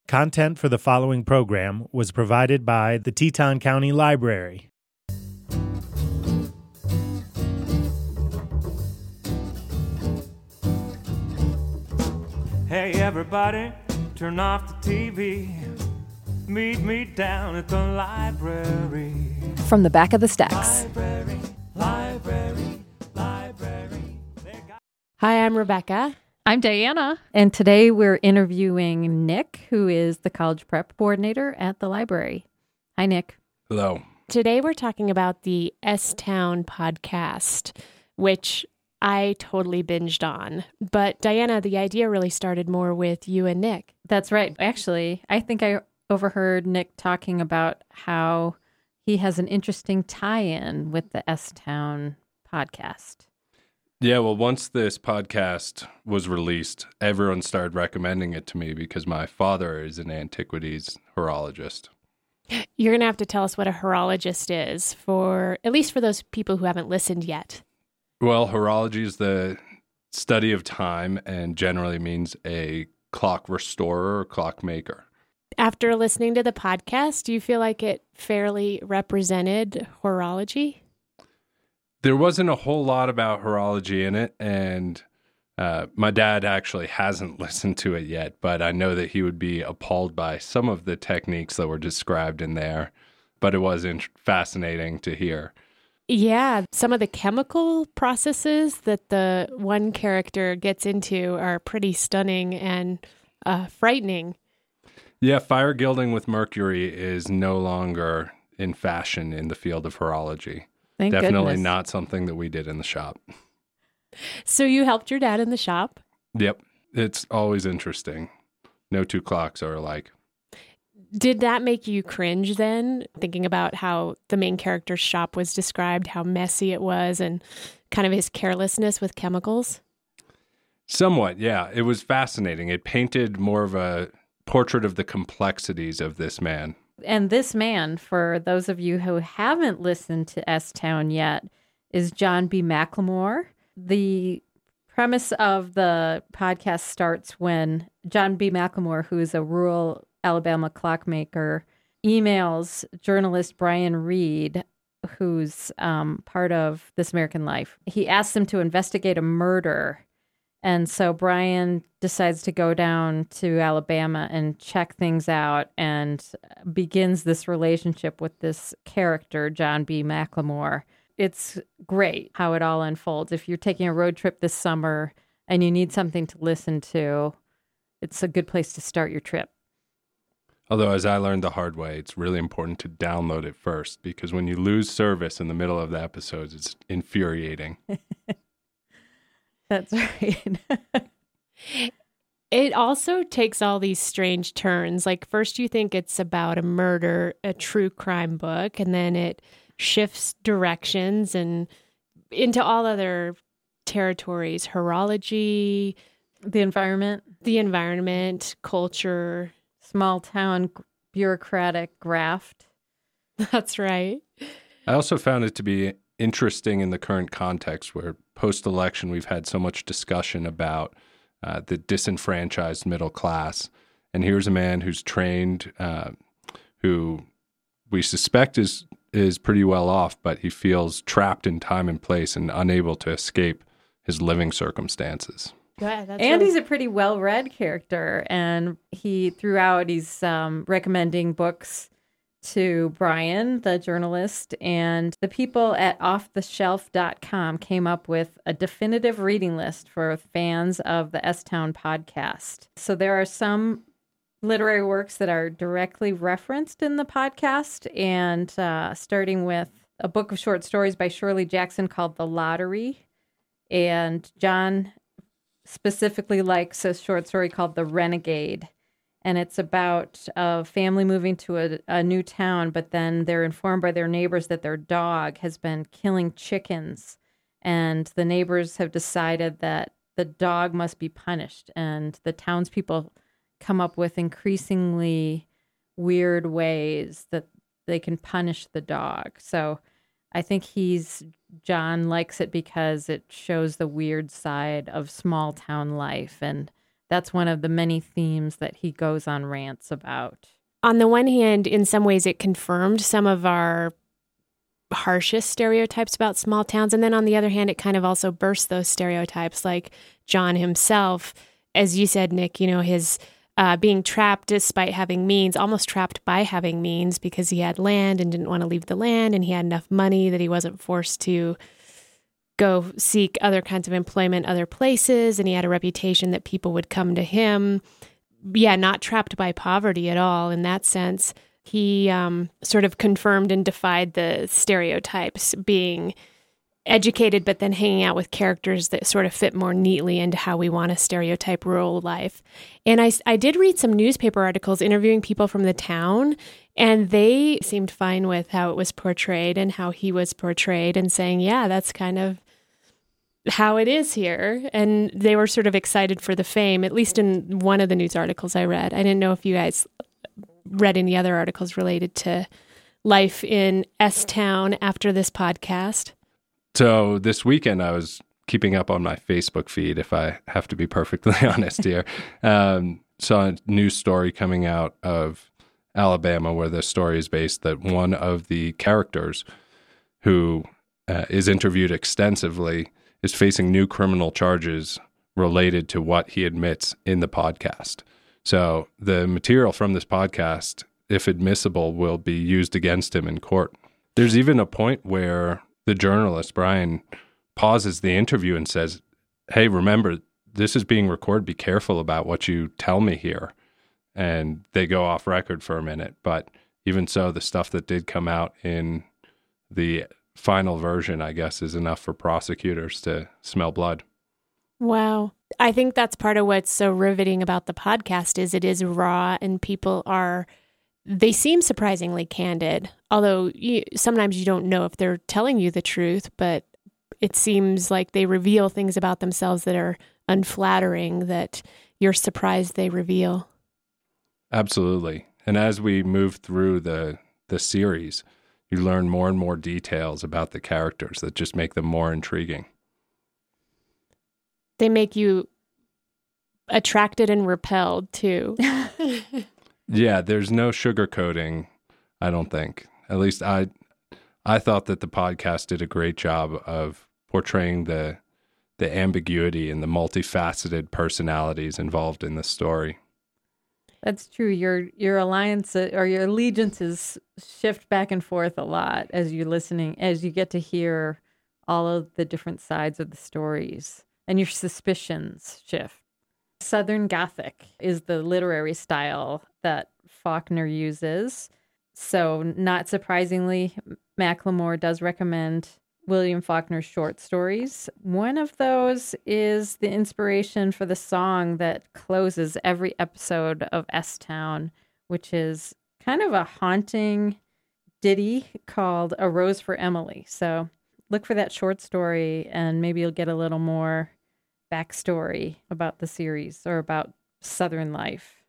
Content for the following program was provided by the Teton County Library. Hey everybody, turn off the TV. Meet me down at the library. From the back of the stacks. Library. Hi, I'm Rebecca. I'm Diana. And today we're interviewing Nick, who is the college prep coordinator at the library. Hi, Nick. Hello. Today we're talking about the S-Town podcast, which I totally binged on. But Diana, the idea really started more with you and Nick. That's right. Actually, I think I overheard Nick talking about how he has an interesting tie-in with the S-Town podcast. Yeah, well, once this podcast was released, everyone started recommending it to me because my father is an antiquities horologist. You're going to have to tell us what a horologist is, at least for those people who haven't listened yet. Well, horology is the study of time and generally means a clock restorer or clock maker. After listening to the podcast, do you feel like it fairly represented horology? There wasn't a whole lot about horology in it, and my dad actually hasn't listened to it yet, but I know that he would be appalled by some of the techniques that were described in there, but it was fascinating to hear. Yeah, some of the chemical processes that the one character gets into are pretty stunning and frightening. Yeah, fire gilding with mercury is no longer in fashion in the field of horology. Thank Definitely goodness. not something that we did in the shop. So you helped your dad in the shop? Yep. It's always interesting. No two clocks are alike. Did that make you cringe then, thinking about how the main character's shop was described, how messy it was, and kind of his carelessness with chemicals? Somewhat, yeah. It was fascinating. It painted more of a portrait of the complexities of this man. And this man, for those of you who haven't listened to S-Town yet, is John B. McLemore. The premise of the podcast starts when John B. McLemore, who is a rural Alabama clockmaker, emails journalist Brian Reed, who's part of This American Life. He asks him to investigate a murder. And so Brian decides to go down to Alabama and check things out and begins this relationship with this character, John B. McLemore. It's great how it all unfolds. If you're taking a road trip this summer and you need something to listen to, it's a good place to start your trip. Although, as I learned the hard way, it's really important to download it first because when you lose service in the middle of the episodes, it's infuriating. That's right. It also takes all these strange turns. Like first you think it's about a murder, a true crime book, and then it shifts directions and into all other territories, horology, The environment, culture. small town bureaucratic graft. That's right. I also found it to be interesting in the current context where post-election we've had so much discussion about the disenfranchised middle class. And here's a man who's trained, who we suspect is pretty well off, but he feels trapped in time and place and unable to escape his living circumstances. Yeah, that's And really- he's a pretty well-read character. And he's recommending books to Brian, the journalist, and the people at offtheshelf.com came up with a definitive reading list for fans of the S-Town podcast. So there are some literary works that are directly referenced in the podcast, and starting with a book of short stories by Shirley Jackson called The Lottery. And John specifically likes a short story called The Renegade. And it's about a family moving to a new town, but then they're informed by their neighbors that their dog has been killing chickens. And the neighbors have decided that the dog must be punished. And the townspeople come up with increasingly weird ways that they can punish the dog. So I think John likes it because it shows the weird side of small town life and that's one of the many themes that he goes on rants about. On the one hand, in some ways, it confirmed some of our harshest stereotypes about small towns. And then on the other hand, it kind of also burst those stereotypes, like John himself, as you said, Nick, his being trapped despite having means, almost trapped by having means because he had land and didn't want to leave the land, and he had enough money that he wasn't forced to go seek other kinds of employment other places, and he had a reputation that people would come to him. Yeah, not trapped by poverty at all in that sense. He sort of confirmed and defied the stereotypes, being educated, but then hanging out with characters that sort of fit more neatly into how we want to stereotype rural life. And I did read some newspaper articles interviewing people from the town, and they seemed fine with how it was portrayed and how he was portrayed, and saying, yeah, that's kind of how it is here. And they were sort of excited for the fame, at least in one of the news articles I read. I didn't know if you guys read any other articles related to life in S-Town after this podcast. So this weekend, I was keeping up on my Facebook feed, if I have to be perfectly honest here. Saw a news story coming out of Alabama where the story is based that one of the characters who is interviewed extensively is facing new criminal charges related to what he admits in the podcast. So the material from this podcast, if admissible, will be used against him in court. There's even a point where the journalist, Brian, pauses the interview and says, hey, remember, this is being recorded. Be careful about what you tell me here. And they go off record for a minute. But even so, the stuff that did come out in the final version, I guess, is enough for prosecutors to smell blood. Wow. I think that's part of what's so riveting about the podcast is it is raw, and people they seem surprisingly candid, although sometimes you don't know if they're telling you the truth, but it seems like they reveal things about themselves that are unflattering that you're surprised they reveal. Absolutely. And as we move through the series, you learn more and more details about the characters that just make them more intriguing. They make you attracted and repelled, too. Yeah, there's no sugarcoating, I don't think. At least I thought that the podcast did a great job of portraying the ambiguity and the multifaceted personalities involved in the story. That's true. Your alliance or your allegiances shift back and forth a lot as you're listening, as you get to hear all of the different sides of the stories, and your suspicions shift. Southern Gothic is the literary style that Faulkner uses. So not surprisingly, Macklemore does recommend William Faulkner's short stories. One of those is the inspiration for the song that closes every episode of S-Town, which is kind of a haunting ditty called A Rose for Emily. So look for that short story and maybe you'll get a little more backstory about the series or about Southern life.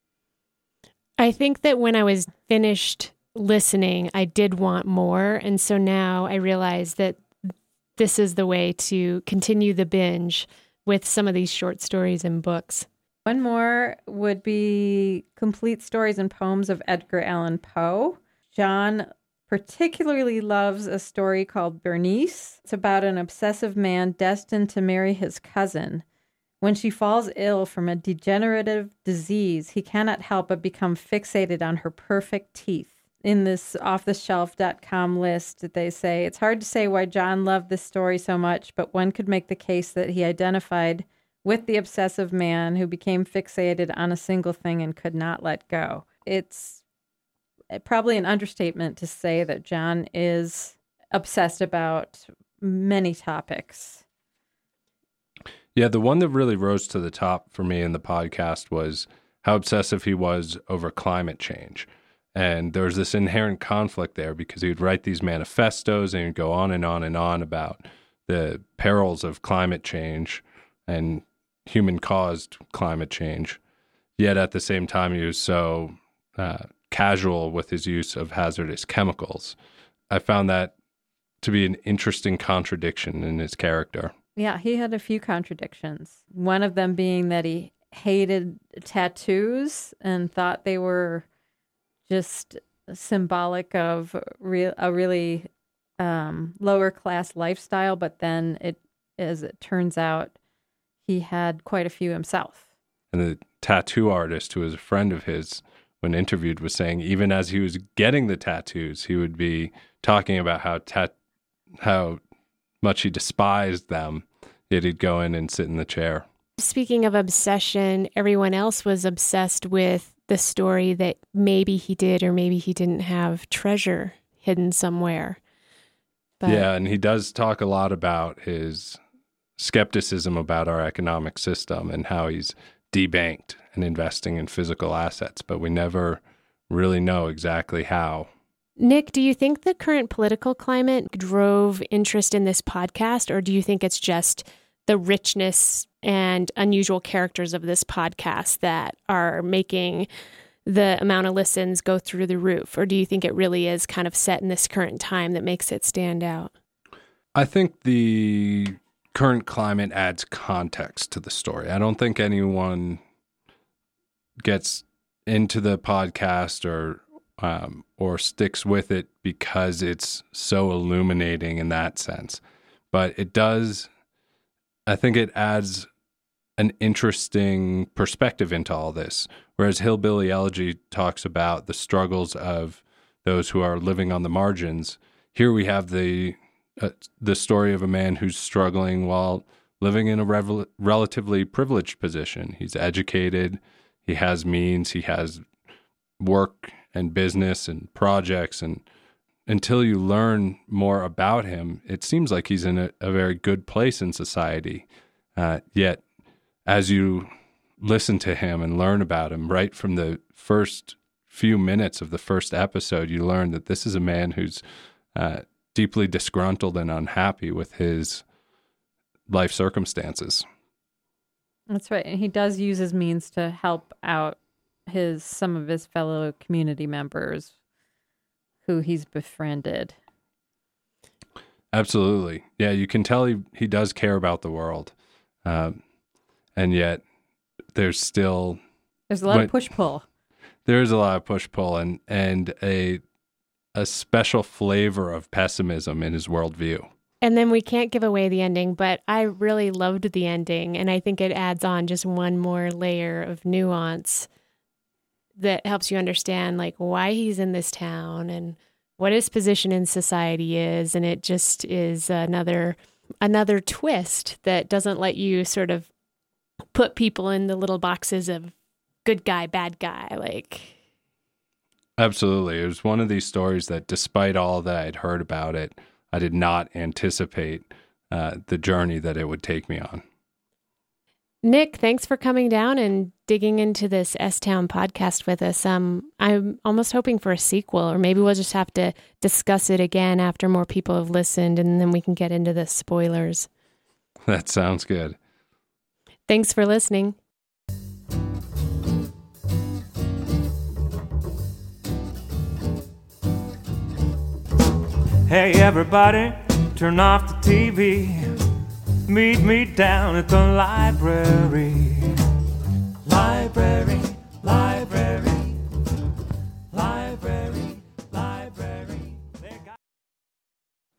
I think that when I was finished listening, I did want more. And so now I realize that this is the way to continue the binge with some of these short stories and books. One more would be Complete Stories and Poems of Edgar Allan Poe. John particularly loves a story called Bernice. It's about an obsessive man destined to marry his cousin. When she falls ill from a degenerative disease, he cannot help but become fixated on her perfect teeth. In this offtheshelf.com list, they say, it's hard to say why John loved this story so much, but one could make the case that he identified with the obsessive man who became fixated on a single thing and could not let go. It's probably an understatement to say that John is obsessed about many topics. Yeah, the one that really rose to the top for me in the podcast was how obsessive he was over climate change. And there was this inherent conflict there because he would write these manifestos and he'd go on and on and on about the perils of climate change and human-caused climate change. Yet at the same time, he was so casual with his use of hazardous chemicals. I found that to be an interesting contradiction in his character. Yeah, he had a few contradictions. One of them being that he hated tattoos and thought they were just symbolic of a really lower class lifestyle. But then, as it turns out, he had quite a few himself. And the tattoo artist, who was a friend of his, when interviewed, was saying even as he was getting the tattoos, he would be talking about how much he despised them, yet he'd go in and sit in the chair. Speaking of obsession, everyone else was obsessed with the story that maybe he did or maybe he didn't have treasure hidden somewhere. But yeah, and he does talk a lot about his skepticism about our economic system and how he's debanked and investing in physical assets, but we never really know exactly how. Nick, do you think the current political climate drove interest in this podcast, or do you think it's just the richness and unusual characters of this podcast that are making the amount of listens go through the roof? Or do you think it really is kind of set in this current time that makes it stand out? I think the current climate adds context to the story. I don't think anyone gets into the podcast or sticks with it because it's so illuminating in that sense. But it does, I think it adds an interesting perspective into all this. Whereas Hillbilly Elegy talks about the struggles of those who are living on the margins, here we have the story of a man who's struggling while living in a relatively privileged position. He's educated, he has means, he has work and business and projects, and until you learn more about him, it seems like he's in a very good place in society. Yet, as you listen to him and learn about him, right from the first few minutes of the first episode, you learn that this is a man who's deeply disgruntled and unhappy with his life circumstances. That's right. And he does use his means to help out some of his fellow community members who he's befriended. Absolutely. Yeah, you can tell he does care about the world. And yet there's a lot of push-pull. There is a lot of push-pull and a special flavor of pessimism in his worldview. And then we can't give away the ending, but I really loved the ending, and I think it adds on just one more layer of nuance that helps you understand like why he's in this town and what his position in society is. And it just is another twist that doesn't let you sort of put people in the little boxes of good guy, bad guy. Like, absolutely. It was one of these stories that despite all that I'd heard about it, I did not anticipate the journey that it would take me on. Nick, thanks for coming down and digging into this S-Town podcast with us. I'm almost hoping for a sequel, or maybe we'll just have to discuss it again after more people have listened, and then we can get into the spoilers. That sounds good. Thanks for listening. Hey everybody, turn off the TV. Meet me down at the library.